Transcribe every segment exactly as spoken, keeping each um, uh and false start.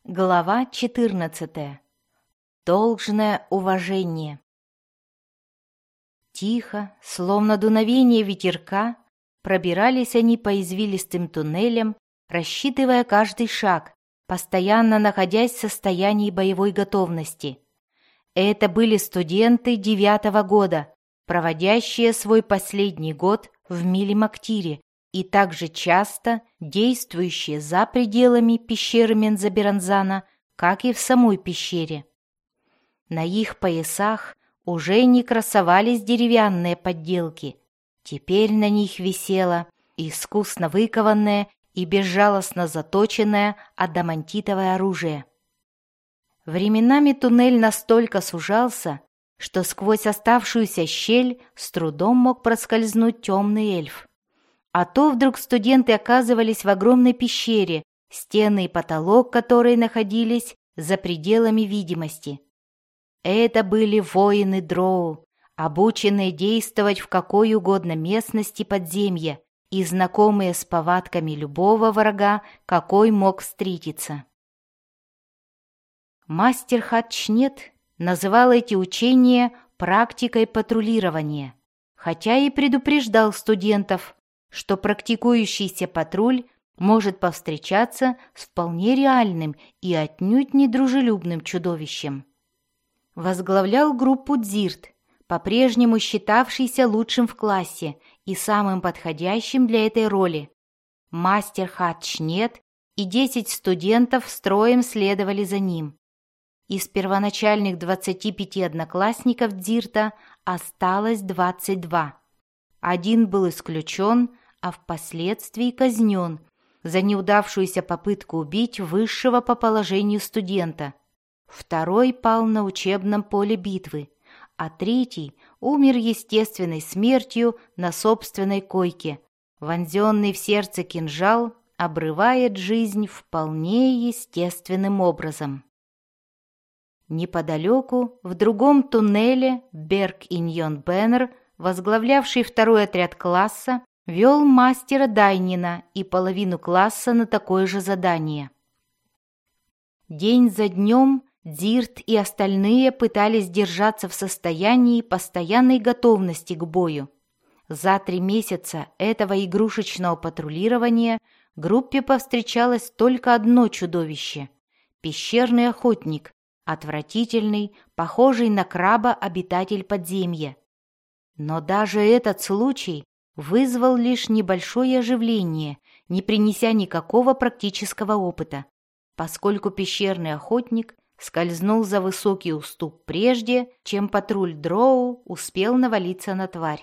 Глава четырнадцатая. Должное уважение. Тихо, словно дуновение ветерка, пробирались они по извилистым туннелям, рассчитывая каждый шаг, постоянно находясь в состоянии боевой готовности. Это были студенты девятого года, проводящие свой последний год в Милимактире, и также часто действующие за пределами пещеры Мензоберанзана, как и в самой пещере. На их поясах уже не красовались деревянные подделки, теперь на них висело искусно выкованное и безжалостно заточенное адамантитовое оружие. Временами туннель настолько сужался, что сквозь оставшуюся щель с трудом мог проскользнуть темный эльф. А то вдруг студенты оказывались в огромной пещере, стены и потолок которой находились за пределами видимости. Это были воины Дроу, обученные действовать в какой угодно местности подземья и знакомые с повадками любого врага, какой мог встретиться. Мастер Хатчнет называл эти учения практикой патрулирования, хотя и предупреждал студентов, что практикующийся патруль может повстречаться с вполне реальным и отнюдь недружелюбным чудовищем. Возглавлял группу Дзирт, по-прежнему считавшийся лучшим в классе и самым подходящим для этой роли. Мастер Хатчнет и десять студентов строем следовали за ним. Из первоначальных двадцати пяти одноклассников Дзирта осталось двадцать два. Один был исключен, а впоследствии казнен за неудавшуюся попытку убить высшего по положению студента. Второй пал на учебном поле битвы, а третий умер естественной смертью на собственной койке. Вонзенный в сердце кинжал обрывает жизнь вполне естественным образом. Неподалеку, в другом туннеле, Берг-Иньон-Беннер, возглавлявший второй отряд класса, вел мастера Дайнина и половину класса на такое же задание. День за днем Дзирт и остальные пытались держаться в состоянии постоянной готовности к бою. За три месяца этого игрушечного патрулирования группе повстречалось только одно чудовище – пещерный охотник, отвратительный, похожий на краба обитатель подземья. Но даже этот случай вызвал лишь небольшое оживление, не принеся никакого практического опыта, поскольку пещерный охотник скользнул за высокий уступ прежде, чем патруль Дроу успел навалиться на тварь.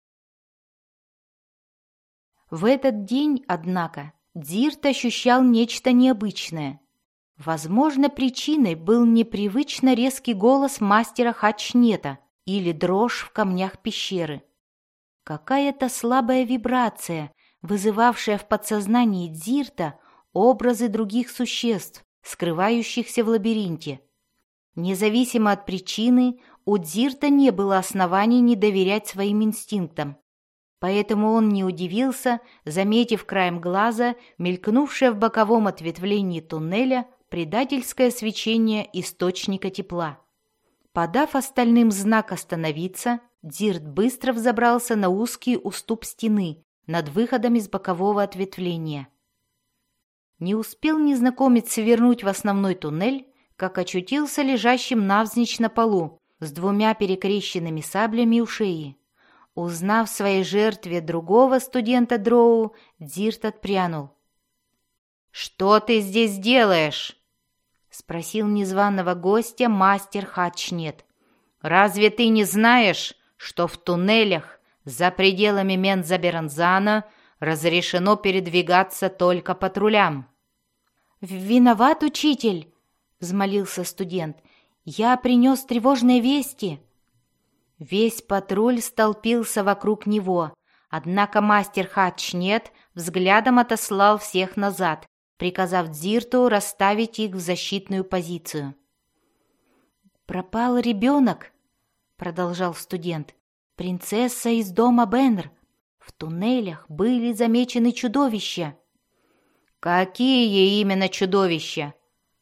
В этот день, однако, Дзирт ощущал нечто необычное. Возможно, причиной был непривычно резкий голос мастера Хатчнета или дрожь в камнях пещеры. Какая-то слабая вибрация, вызывавшая в подсознании Дзирта образы других существ, скрывающихся в лабиринте. Независимо от причины, у Дзирта не было оснований не доверять своим инстинктам. Поэтому он не удивился, заметив краем глаза мелькнувшее в боковом ответвлении туннеля предательское свечение источника тепла. Подав остальным знак остановиться, Дзирт быстро взобрался на узкий уступ стены над выходом из бокового ответвления. Не успел незнакомец свернуть в основной туннель, как очутился лежащим навзничь на полу с двумя перекрещенными саблями у шеи. Узнав в своей жертве другого студента Дроу, Дзирт отпрянул. «Что ты здесь делаешь?» — спросил незваного гостя мастер Хатчнет. «Разве ты не знаешь, что в туннелях за пределами Мензоберанзана разрешено передвигаться только патрулям?» «Виноват, учитель!» — взмолился студент. «Я принес тревожные вести». Весь патруль столпился вокруг него, однако мастер Хатчнет взглядом отослал всех назад, приказав Дзирту расставить их в защитную позицию. «Пропал ребенок», — продолжал студент, — «принцесса из дома Беннер. В туннелях были замечены чудовища». «Какие именно чудовища?» —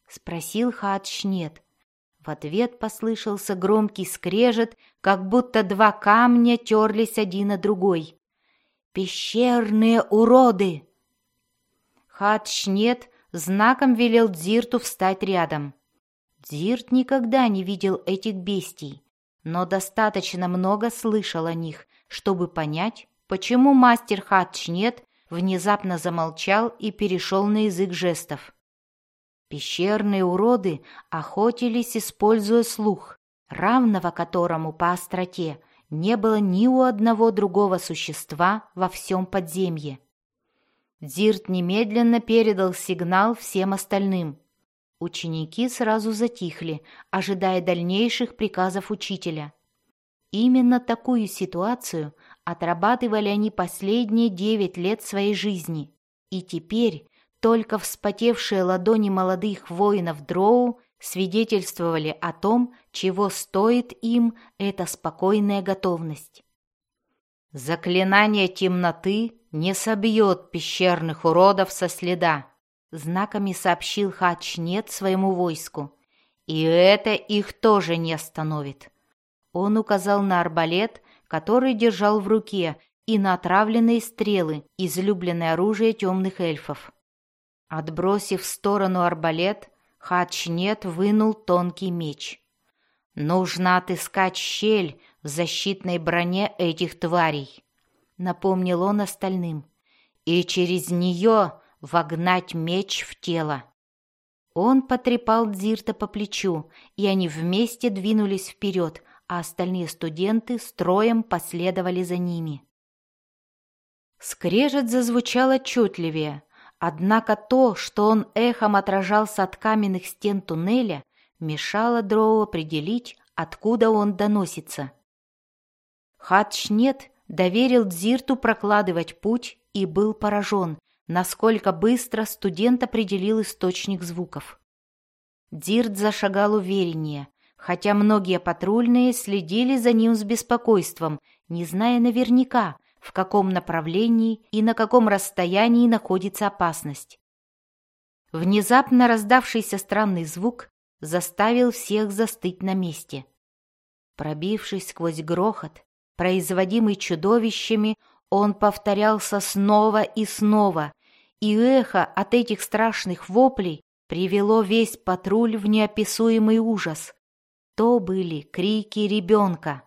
— спросил Хаатшнет. В ответ послышался громкий скрежет, как будто два камня терлись один о другой. «Пещерные уроды!» Хаатшнет знаком велел Дзирту встать рядом. Дзирт никогда не видел этих бестий, но достаточно много слышал о них, чтобы понять, почему мастер Хаатшнет внезапно замолчал и перешел на язык жестов. Пещерные уроды охотились, используя слух, равного которому по остроте не было ни у одного другого существа во всем подземье. Дзирт немедленно передал сигнал всем остальным. Ученики сразу затихли, ожидая дальнейших приказов учителя. Именно такую ситуацию отрабатывали они последние девять лет своей жизни, и теперь только вспотевшие ладони молодых воинов Дроу свидетельствовали о том, чего стоит им эта спокойная готовность. «Заклинание темноты не собьет пещерных уродов со следа», знаками сообщил Хаатшнет своему войску. «И это их тоже не остановит». Он указал на арбалет, который держал в руке, и на отравленные стрелы, излюбленное оружие темных эльфов. Отбросив в сторону арбалет, Хаатшнет вынул тонкий меч. «Нужно отыскать щель в защитной броне этих тварей», — напомнил он остальным, «и через нее вогнать меч в тело». Он потрепал Дзирта по плечу, и они вместе двинулись вперед, а остальные студенты строем последовали за ними. Скрежет зазвучал отчетливее, однако то, что он эхом отражался от каменных стен туннеля, мешало Дроу определить, откуда он доносится. Хаатшнет доверил Дзирту прокладывать путь и был поражен, насколько быстро студент определил источник звуков. Дзирт зашагал увереннее, хотя многие патрульные следили за ним с беспокойством, не зная наверняка, в каком направлении и на каком расстоянии находится опасность. Внезапно раздавшийся странный звук заставил всех застыть на месте. Пробившись сквозь грохот, производимый чудовищами, он повторялся снова и снова, и эхо от этих страшных воплей привело весь патруль в неописуемый ужас. То были крики ребенка.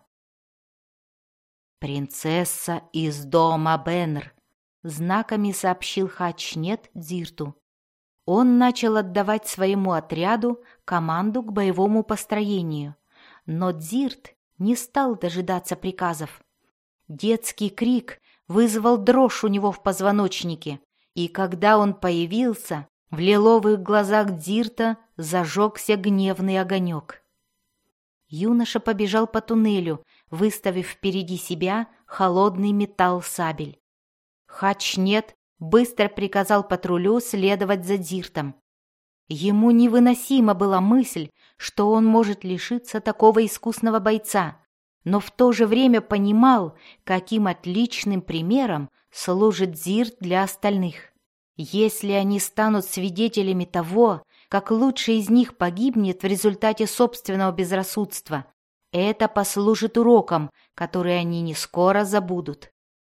«Принцесса из дома Бенр», — знаками сообщил Хаатшнет Дзирту. Он начал отдавать своему отряду команду к боевому построению, но Дзирт не стал дожидаться приказов. Детский крик вызвал дрожь у него в позвоночнике, и когда он появился, в лиловых глазах Дзирта зажегся гневный огонек. Юноша побежал по туннелю, выставив впереди себя холодный металл сабель. Хаатшнет быстро приказал патрулю следовать за Дзиртом. Ему невыносима была мысль, что он может лишиться такого искусного бойца, но в то же время понимал, каким отличным примером служит Дзирт для остальных. Если они станут свидетелями того, как лучший из них погибнет в результате собственного безрассудства, это послужит уроком, который они не скоро забудут.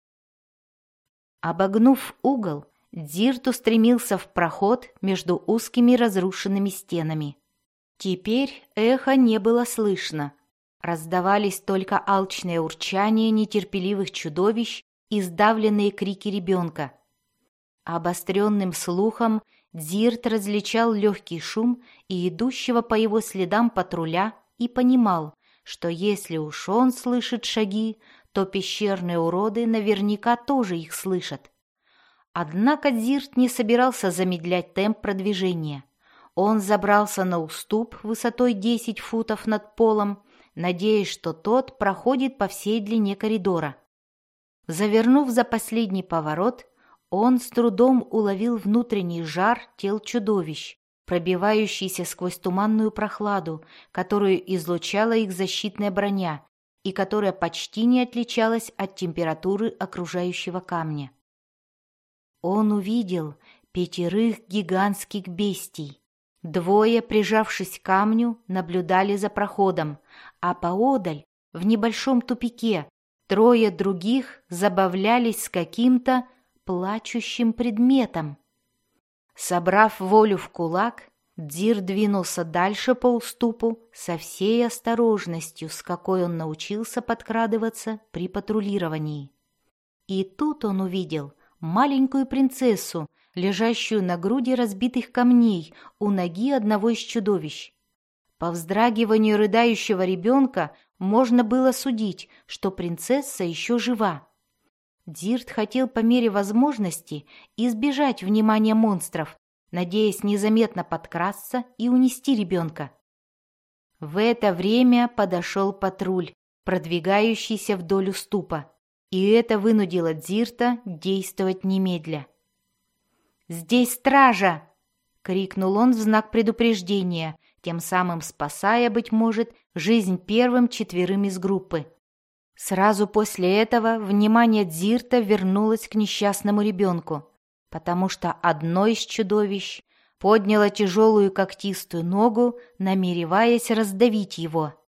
Обогнув угол, Дзирт устремился в проход между узкими разрушенными стенами. Теперь эхо не было слышно. Раздавались только алчное урчание нетерпеливых чудовищ и сдавленные крики ребенка. Обостренным слухом Дзирт различал легкий шум и идущего по его следам патруля и понимал, что если уж он слышит шаги, то пещерные уроды наверняка тоже их слышат. Однако Дзирт не собирался замедлять темп продвижения. Он забрался на уступ высотой десять футов над полом, надеясь, что тот проходит по всей длине коридора. Завернув за последний поворот, он с трудом уловил внутренний жар тел чудовищ, пробивающийся сквозь туманную прохладу, которую излучала их защитная броня и которая почти не отличалась от температуры окружающего камня. Он увидел пятерых гигантских бестий. Двое, прижавшись к камню, наблюдали за проходом, а поодаль, в небольшом тупике, трое других забавлялись с каким-то плачущим предметом. Собрав волю в кулак, Дзир двинулся дальше по уступу со всей осторожностью, с какой он научился подкрадываться при патрулировании. И тут он увидел маленькую принцессу, лежащую на груди разбитых камней у ноги одного из чудовищ. По вздрагиванию рыдающего ребенка можно было судить, что принцесса еще жива. Дзирт хотел по мере возможности избежать внимания монстров, надеясь незаметно подкрасться и унести ребенка. В это время подошел патруль, продвигающийся вдоль уступа, и это вынудило Дзирта действовать немедля. «Здесь стража!» — крикнул он в знак предупреждения, тем самым спасая, быть может, жизнь первым четверым из группы. Сразу после этого внимание Дзирта вернулось к несчастному ребенку, потому что одно из чудовищ подняло тяжелую когтистую ногу, намереваясь раздавить его.